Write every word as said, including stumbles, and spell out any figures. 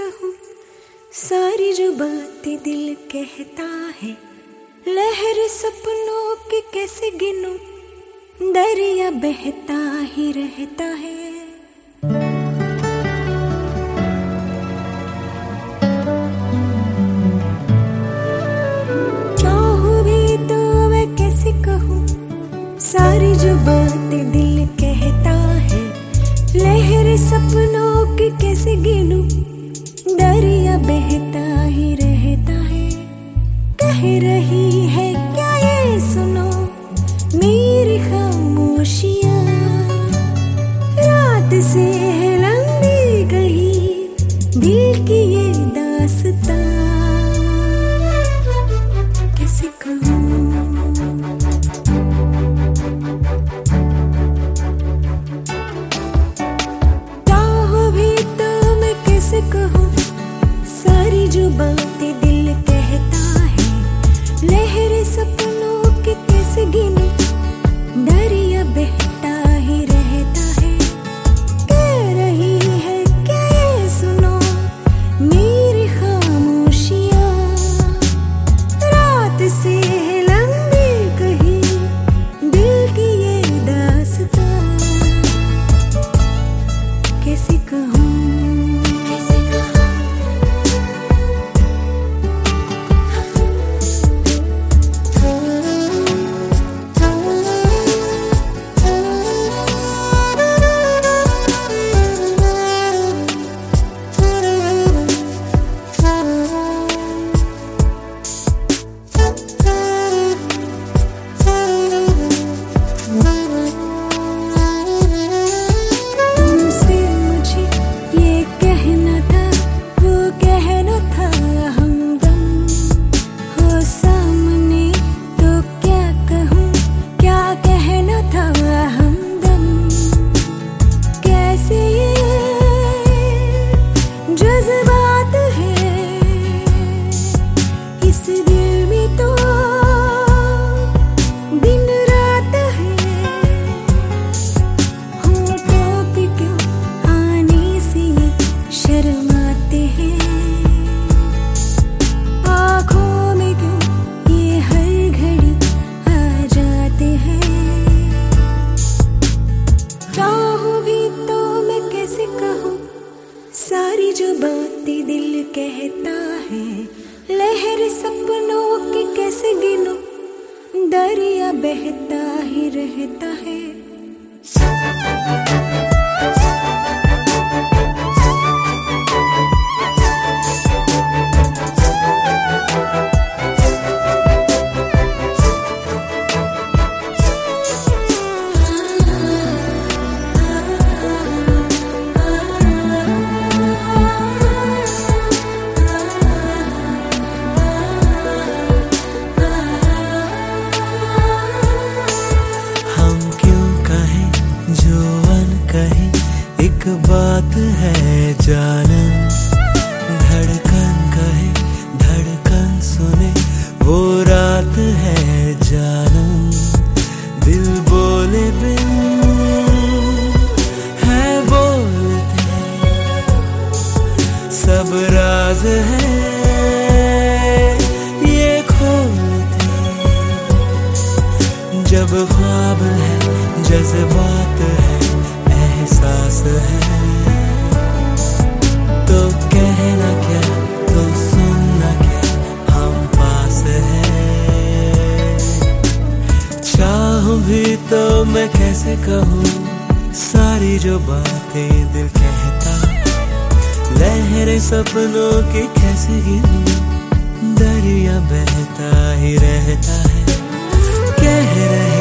कहूँ सारी जो बातें दिल कहता है, लहर सपनों की कैसे गिनूं, दरिया बहता ही रहता है। चाहूं भी तो मैं कैसे कहूँ सारी जो बातें दिल कहता है, लहर सपनों की कैसे गिनूं, दरिया बहता ही रहता है। कह रही है क्या ये सुनो मेरी खामोशियाँ, रात से है लंबी कही दिल की ये दास्तां, कैसे कहूँ। चाहो भी तो मैं कैसे कहूँ सारी जो बातें दिल कहता है, लहर सपनों की कैसे गिनूं, दरिया बहता ही रहता है। कह रही है क्या ये सुनो मेरी खामोशियाँ, रात से है लंबी कही दिल की ये दास्तां, कैसे कहूँ। जज्बात है इस दिल में तो दिन रात है, होठों पे क्यों आने से शर्माते हैं, आँखों में क्यों ये हर घड़ी आ जाते हैं। चाहूं भी तो मैं कैसे कहूँ सारी जो बातें दिल कहता है, लहर सपनों की कैसे गिनूं, दरिया बहता ही रहता है। एक बात है जानन, धड़कन कहे धड़कन सुने वो रात है जानन, दिल बोले बिन है बोलते, सब राज है ये खोलते, जब ख्वाब है जज्बात है एहसास है, तो कहना क्या तो सुनना क्या हम पास है। चाहूं भी तो मैं कैसे कहूँ सारी जो बातें दिल कहता, लहरें सपनों की कैसे गिनूं, दरिया बहता ही रहता है। कह रहे